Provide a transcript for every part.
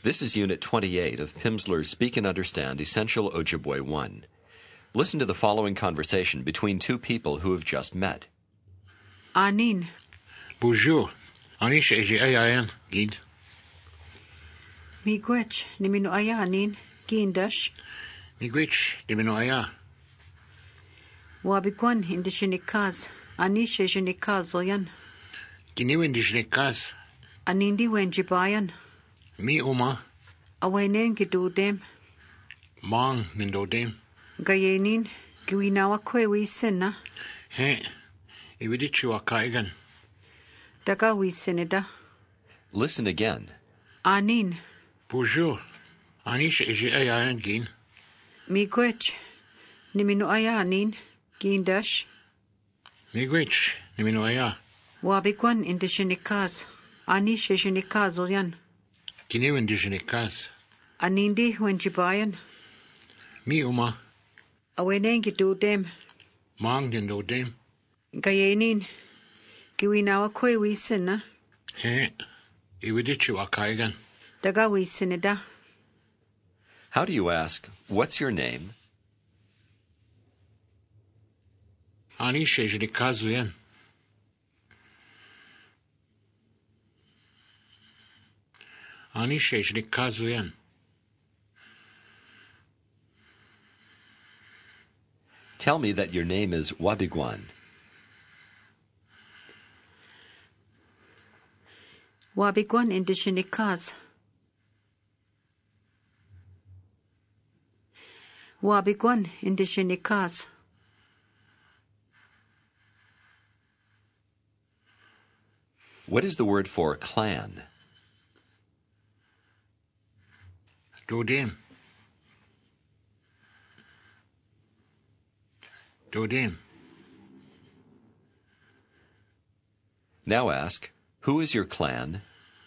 This is Unit 28 of Pimsleur's Speak and Understand Essential Ojibwe 1. Listen to the following conversation between two people who have just met. Anin, Bonjour. Ani sheji ayayan gid. miigwech nimino aya anin, giindash, Migwich dimino aya. wabigwan indishinikaz, ani shejinikaz oyan, Giniwen dishnekas. anindi wenjibayan, Mi uma. awenen gidudem, Mang nindodem. gayenin, giwinawa kwe sena, He. Iwidichu akaigan. daga seneda, Listen again. anin, Bonjour. Ani sheji ayayan gin. miigwech nimino aya anin, giindash, Migwich dimino aya. wabigwan indishinikaz, ani shejinikaz oyan, Giniwen dishnekas. anindi wenjibayan, Mi uma. awenen gidudem, Mang nindodem. gayenin, giwinawa kwe sena, He. Iwidichu akaigan. daga seneda. How do you ask, "What's your name?" Ani sheji kazuyan. Ani sheji kazuyan. Tell me that your name is Wabigwan. Wabigwan indishinikaz. Wabigwan indishinikaz. What is the word for clan? Dodem. Dodem. Now ask, "Who is your clan?"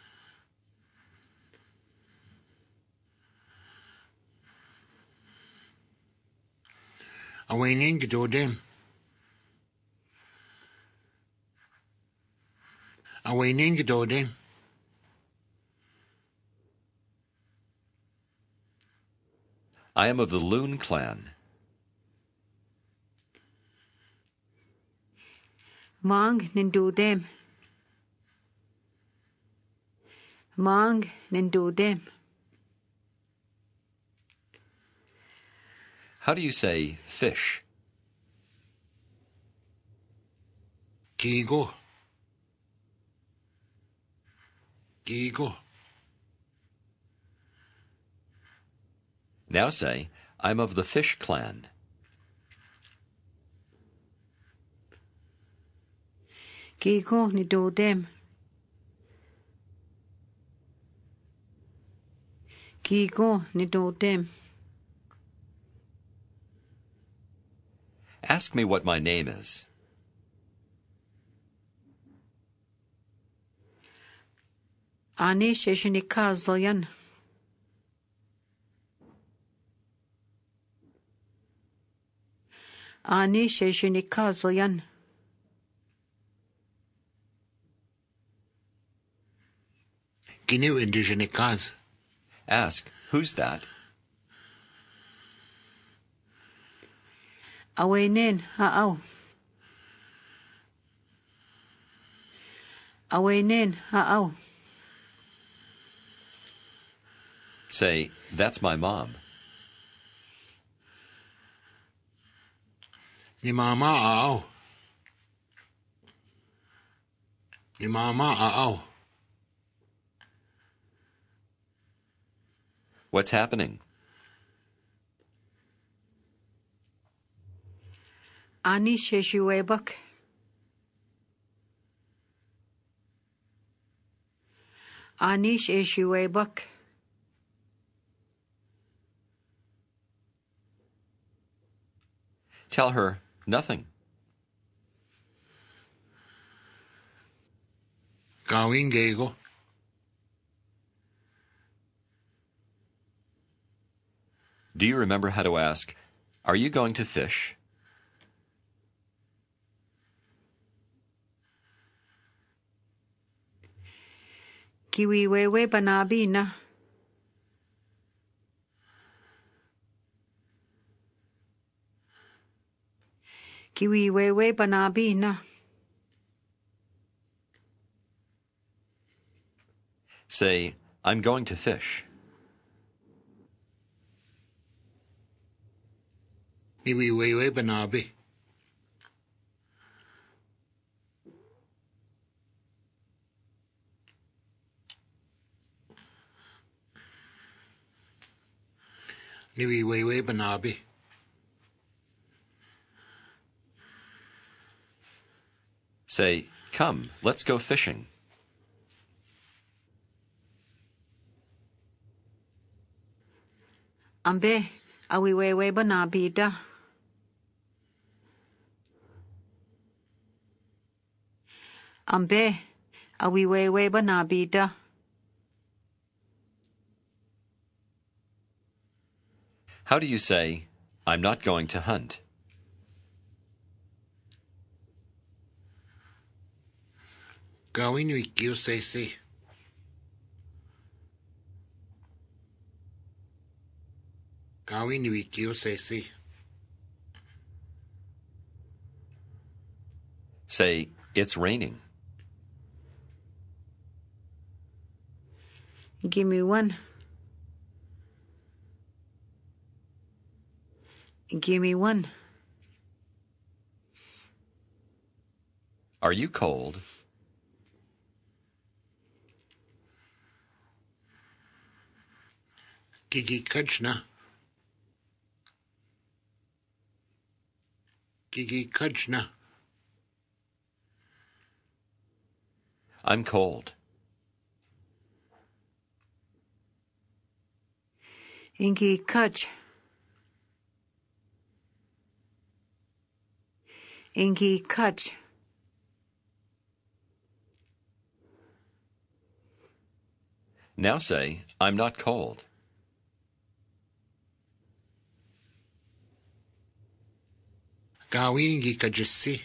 Awainin gedodem. Awainin gedodem. I am of the Loon clan. Mang nindudem. Mang nindudem. How do you say fish? Gigo. Gigo. Now say, "I'm of the fish clan." Gigo nindudem. Gigo nindudem. Ask me what my name is. Ani shejinikaz oyan. Ani shejinikaz oyan. Giniw indigenekaz. Ask, "Who's that?" Awenen haaw. Awenen haaw. Say, "That's my mom." Ni mama aaw. Ni mama aaw. What's happening? Ani shejiwebak. Ani shejiwebak. Tell her, "Nothing." Gawin gego. Do you remember how to ask, "Are you going to fish?" Kiwiwewe banabina. Kiwiwewe banabi na. Say, I'm going to fish. Niwiwewe banabi. Niwiwewe banabi. Say, come, let's go fishing. Ambe, awiwewe banabi da. Ambe, awiwewe banabi da. How do you say, I'm not going to hunt? Gawin wikiu say. Gawin wikiu say. Say, it's raining. Give me one. Give me one. Are you cold? Gigi Kajna. Gigi Kajna. I'm cold. Ingi Kaj. Ingi Kaj. Now say, I'm not cold. Gawin gi kajisi.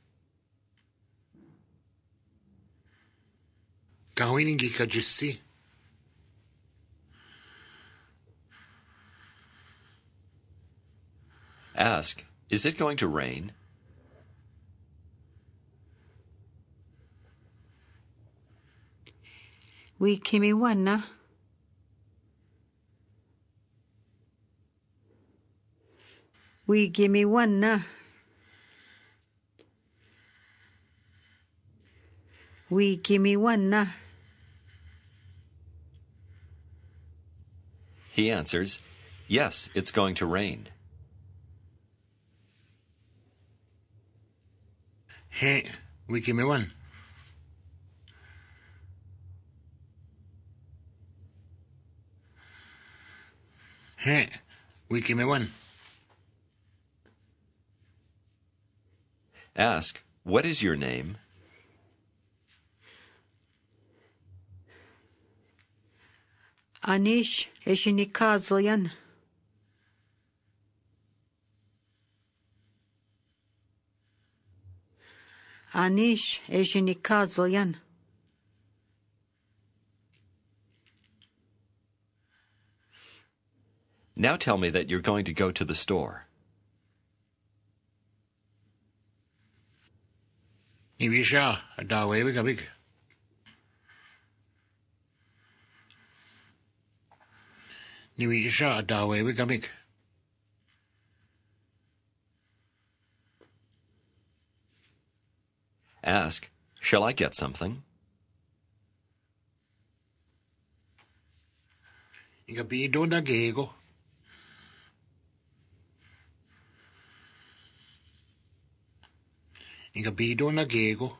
Gawin gi kajisi. Ask, is it going to rain? We kimi one na. We gimme one na. We gimme one na. He answers, yes, it's going to rain. Hey, we give me one. Hey, we give me one. Ask, what is your name? Anish eshinikazoyan. Anish eshinikazoyan. Now tell me that you're going to go to the store. Nivisha, adawe bigabig. Nivisha, adawe bigabig. Ask, shall I get something? Igabido na gego. Igabido na gego.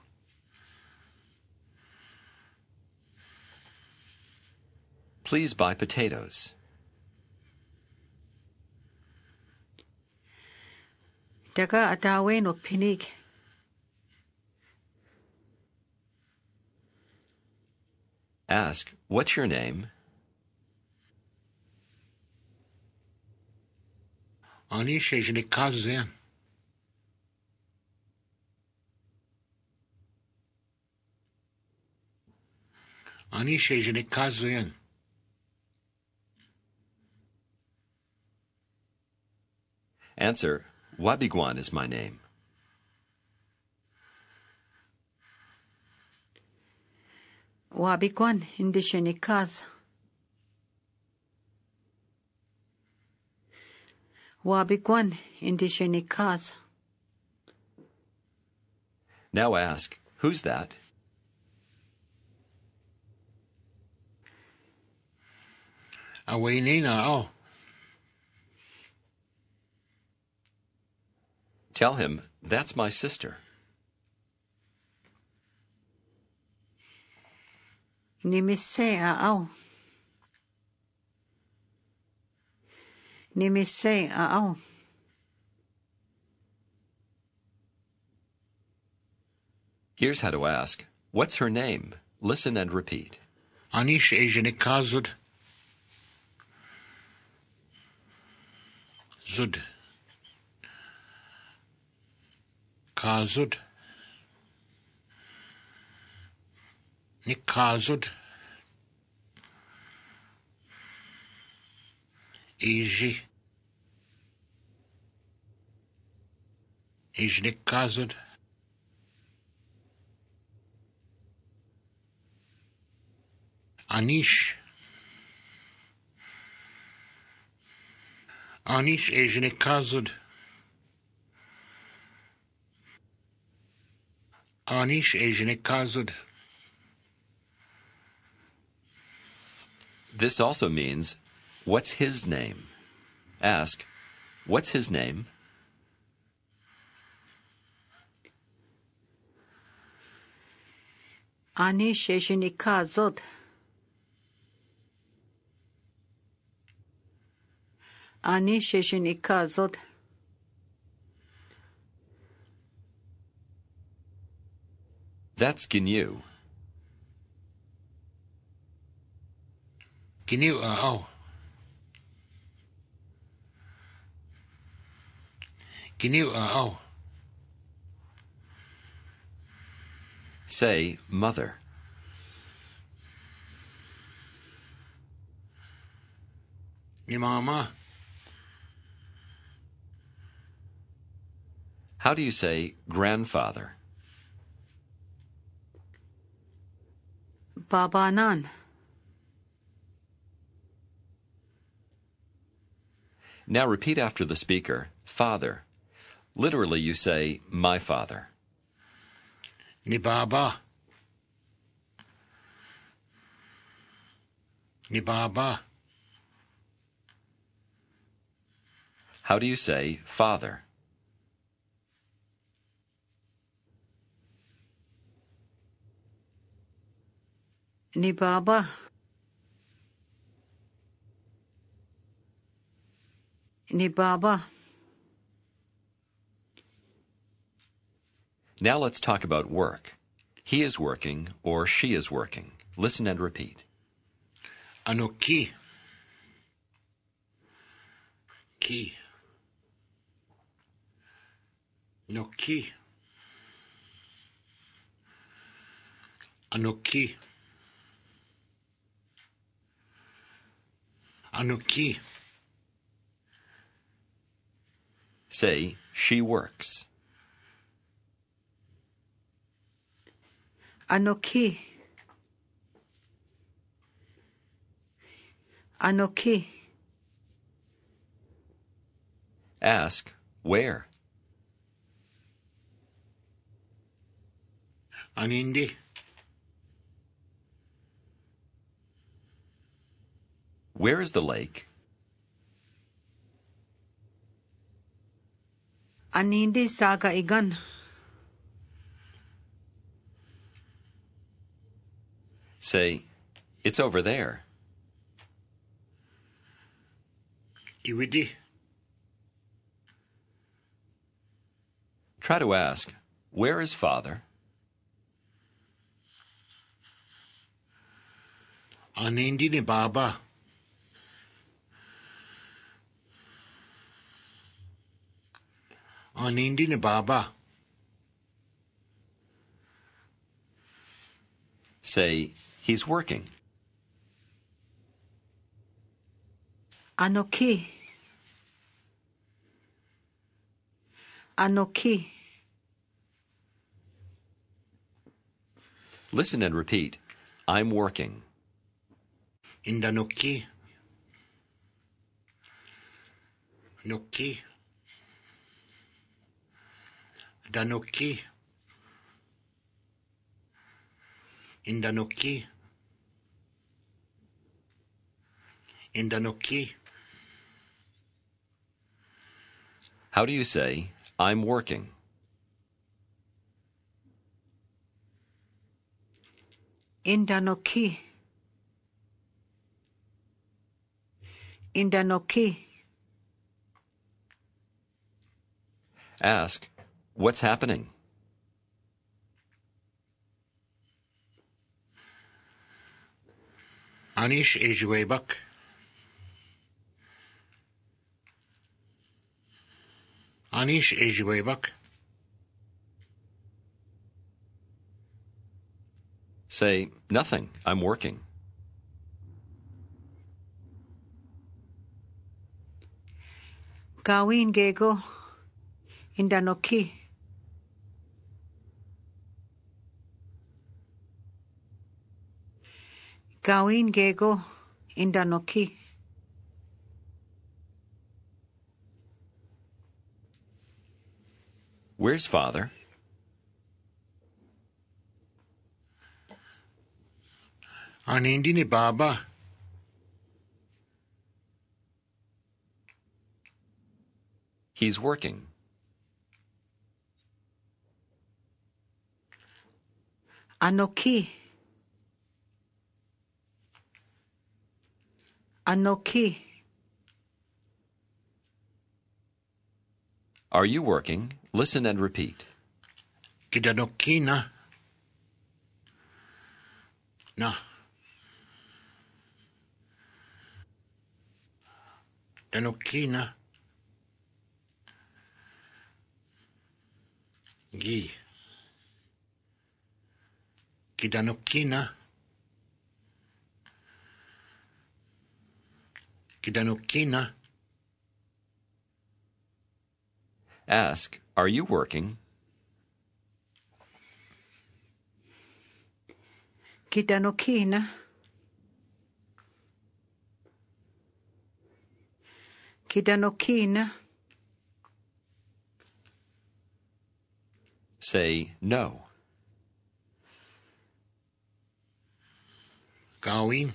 Please buy potatoes. Daga atawe no pinig. Ask, what's your name? Ani shejnik kazen. Ani shejnik kazen. Answer, Wabiguan is my name. Wabikwan hindi siya nikaz. Wabikwan hindi siya nikaz. Now ask, who's that? Away na oh. Tell him, that's my sister. Nimise aaw. Nimise aaw. Here's how to ask, what's her name? Listen and repeat. Anish ejinikazud. Zud. Kazud. Nikazud. Eji. Ejnikazud. Anish. Anish ejinikazud. Anish ejinikazud. This also means, what's his name? Ask, what's his name? Ani shejinikazod. Ani shejinikazod. That's Ginyu. Ginu oh. Ginu oh. Say, mother. Ni mama. How do you say grandfather? Babanan. Now repeat after the speaker, father. Literally you say, my father. Ni baba. Ni baba. How do you say father? Ni baba. Ni baba. Now let's talk about work. He is working or she is working. Listen and repeat. Anoki. Ki. Noki. Anoki. Anoki. Say, she works. Anoki. Anoki. Ask, where? Anindi. Where is the lake? Anindi saga igan. Say, it's over there. Iwidi. Try to ask, where is father? Anindi ni baba. Anindi ni baba. Say, he's working. Anoki. Anoki. Listen and repeat. I'm working. Indanoki. Noki. Danoki. Indanoki. Indanoki. How do you say, I'm working? Indanoki. Indanoki. Ask, what's happening? Anish Ejuebak. Anish Ejuebak. Say, nothing, I'm working. Gawin gego. Indanoki. Gawin gego. Indanoki. Where's Father? Anindi ni Baba. He's working. Anoki. Anoki. Are you working? Listen and repeat. Kidanoki na. Na. Danoki na. Gi. Kidanoki na. Kidanoki na. Ask, are you working? Kidanoki na. Kidanoki na. Say, no. Gawin.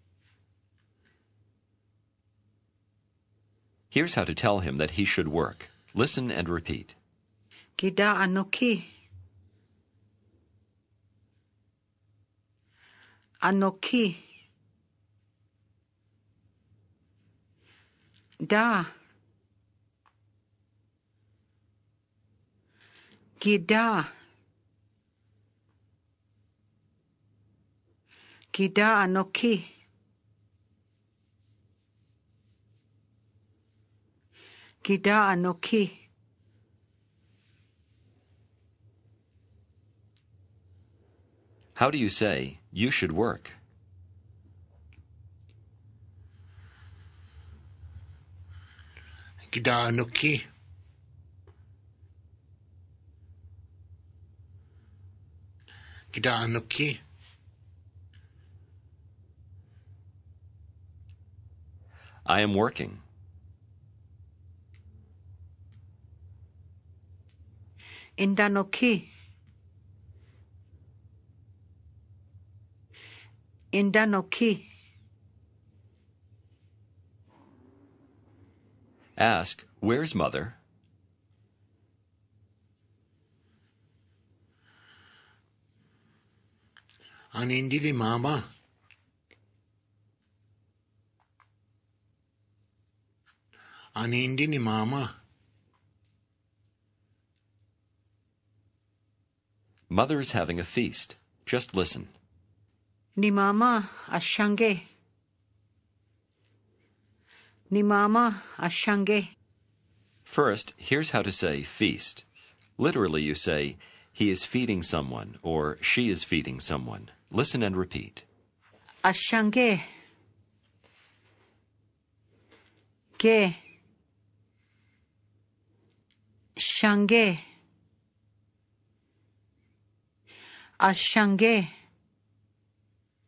Here's how to tell him that he should work. Listen and repeat. Gida anoki. Anoki. Da. Gida. Gida anoki. Gida anoki. How do you say, you should work? Kidanoki. Kidanoki. I am working. Indanoki. Indanoki. Ask, where's Mother? Anindi ni Mama. Anindi ni Mama. Mother's having a feast. Just listen. Ni mama ashange. Ni mama ashange. First, here's how to say feast. Literally, you say, he is feeding someone or she is feeding someone. Listen and repeat. Ashange. Ge. Shange. Ashange.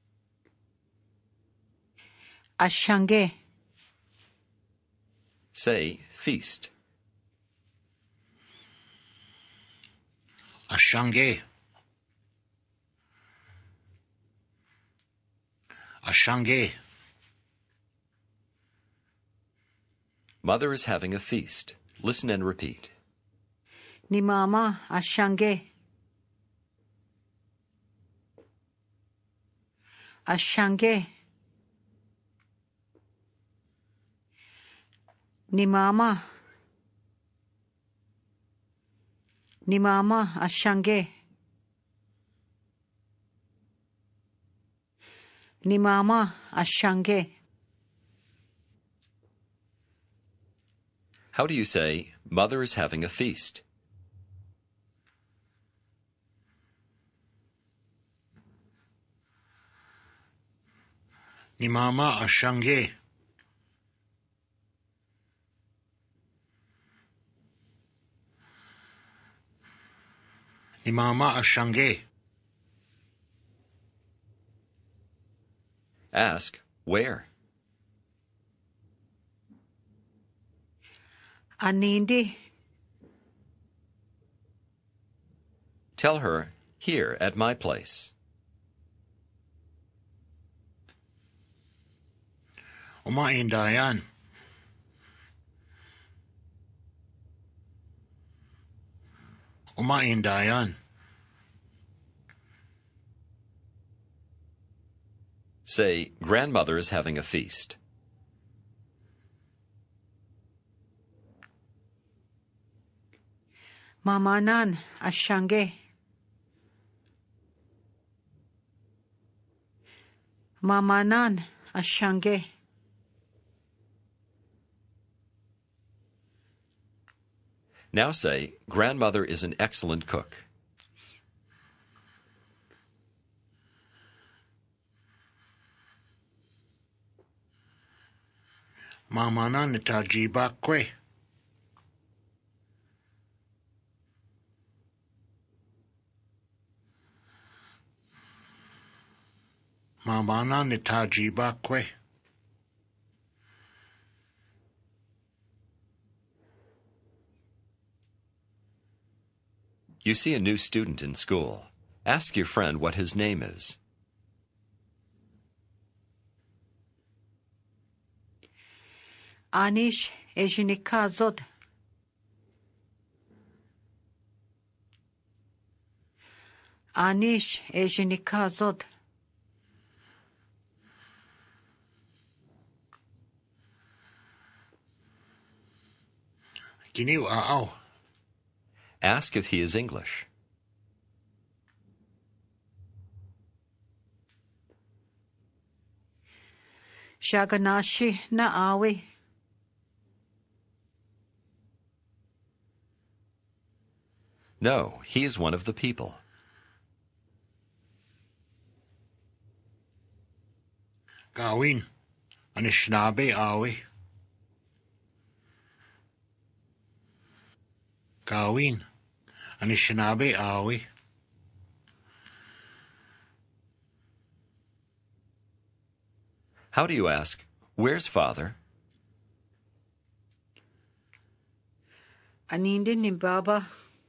Ashange. Say feast. Ashange. Ashange. Mother is having a feast. Listen and repeat. Ni mama ashange. Ashange. Ni mama. Ni mama ashange. Ni mama ashange. How do you say, Mother is having a feast? Ni mama ashange. Ni mama ashange. Ask, where? Anindi. Tell her, here at my place. Umain dayan. Umain dayan. Say, grandmother is having a feast. Mamanan ashange. Mamanan ashange. Now say, grandmother is an excellent cook. Mamana nitajiba kwe. Mamana nitajiba kwe. You see a new student in school. Ask your friend what his name is. Anish ejinikazod. Anish ejinikazod. Giniw aaw. Ask if he is English. Shaganashi na awi. No, he is one of the people. Gawin. Anishinaabe awi. Gawin. Anishinaabe awi. How do you ask, where's father? Anindi ni baba.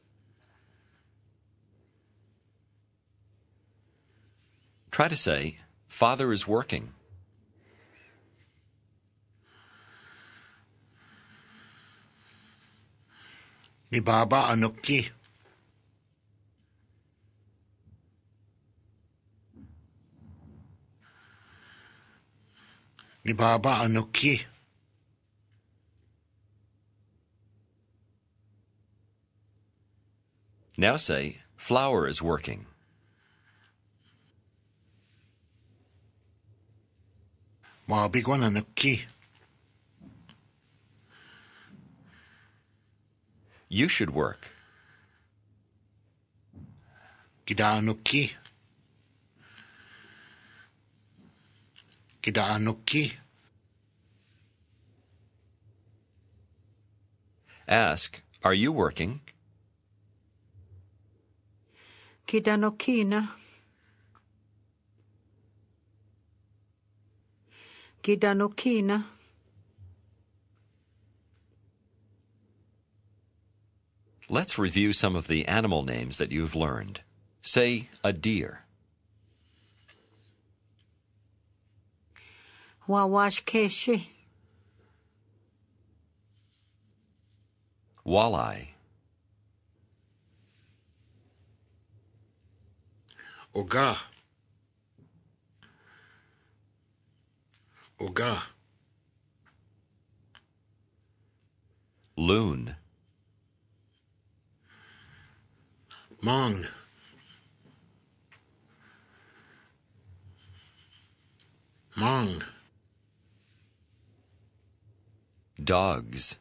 Try to say, father is working. Ni baba anuki. Ni baba anuki. Now say, flower is working. Mabigwan anuki. You should work. Kidaanuki. Kidaanuki. Ask, are you working? Kidanokina. Gidanokina. Let's review some of the animal names that you've learned. Say a deer. Wawashkeshi. Walleye. Oga. Oga. Loon. Mong. Mong. Dogs.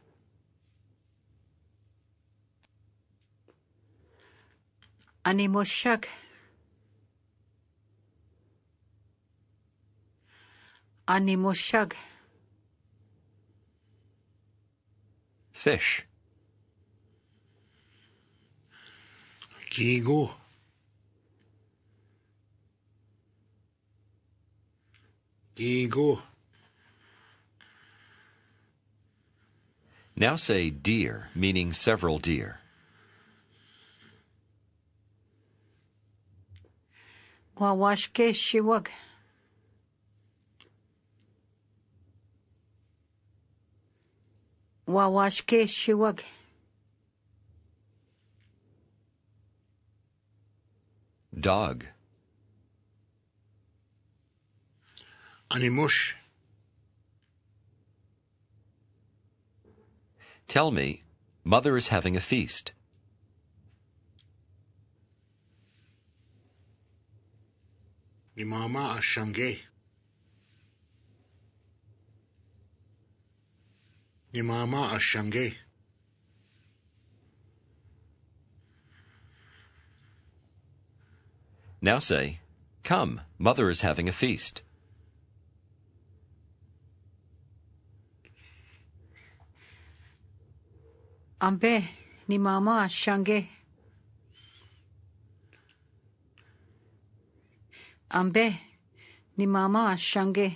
Animoshag. Animoshag. Fish. Gigo. Gigo. Now say deer, meaning several deer. Wawashkeshiwag. Wawashkeshiwag. Dog. Animush. Tell me, Mother is having a feast. Ni mama ashange. Ni mama ashange. Now say, come, Mother is having a feast. Ambe. Ni mama shange. Ambe. Ni mama shange.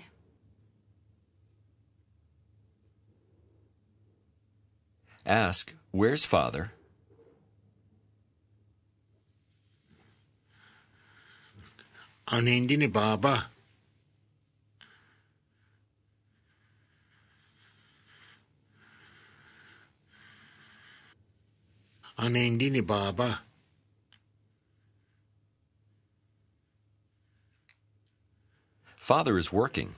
Ask, where's Father? Anindi ni baba. Anindi ni baba. Father is working.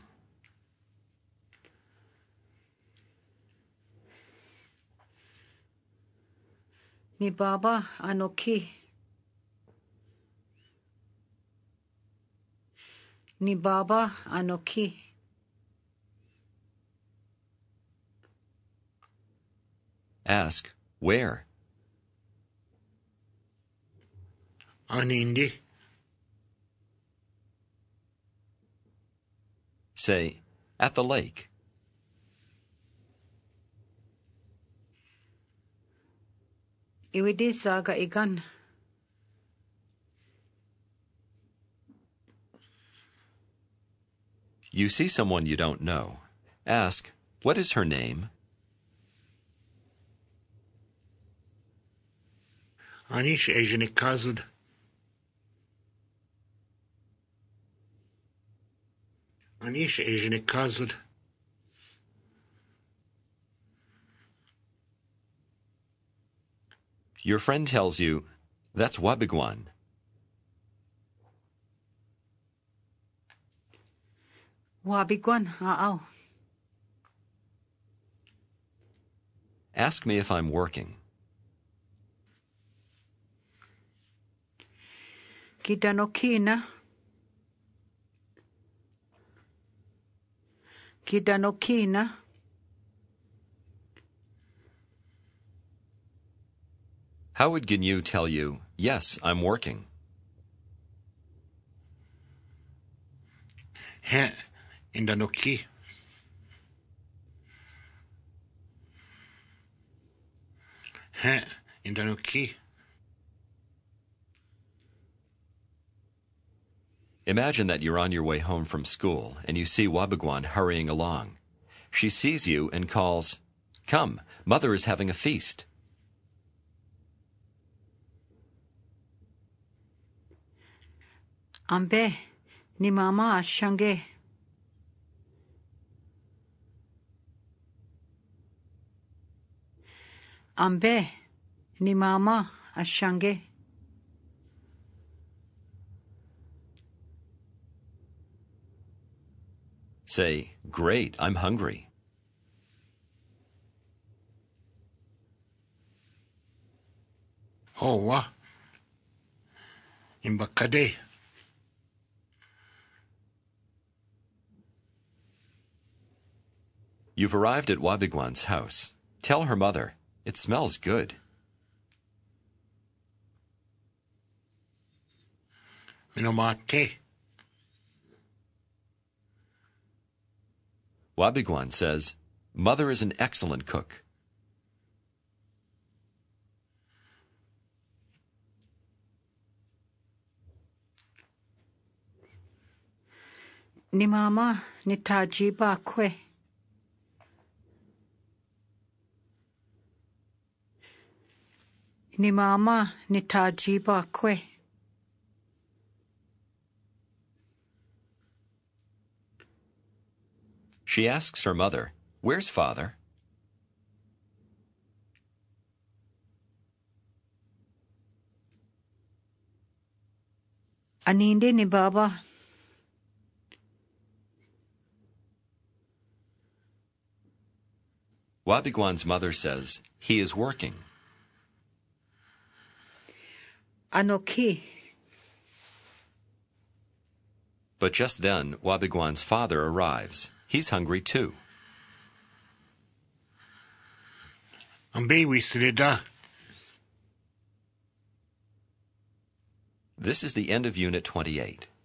Ni baba anoki. Ni baba anoki. Ask, where? Anindi. Say, at the lake. Iwidi saga igan. You see someone you don't know. Ask, what is her name? Anish Asianik Kazud. Anish Asianik Kazud. Your friend tells you, that's Wabigwan. Wabigwan aaw. Ask me if I'm working. Gidanokina. Gidanokina. How would Ginyu tell you, yes, I'm working? He indanoki. He indanoki. Imagine that you're on your way home from school and you see Wabagwan hurrying along. She sees you and calls, "Come, Mother is having a feast." Ambe, ni mama ashange. Ambe, ni mama ashange. Say, "Great, I'm hungry." Oh, wa. Imbakade. You've arrived at Wabagwan's house. Tell her mother, "It smells good." Minomate. Wabagwan says, "Mother is an excellent cook." Ni mama nitajiba kwe. Ni mama nitajiba kwe. She asks her mother, "Where's Father?" Aninde ni baba. Wabagwan's mother says, "He is working." Anoki. But just then, Wabagwan's father arrives. He's hungry too. Ambe we sreda. This is the end of Unit 28.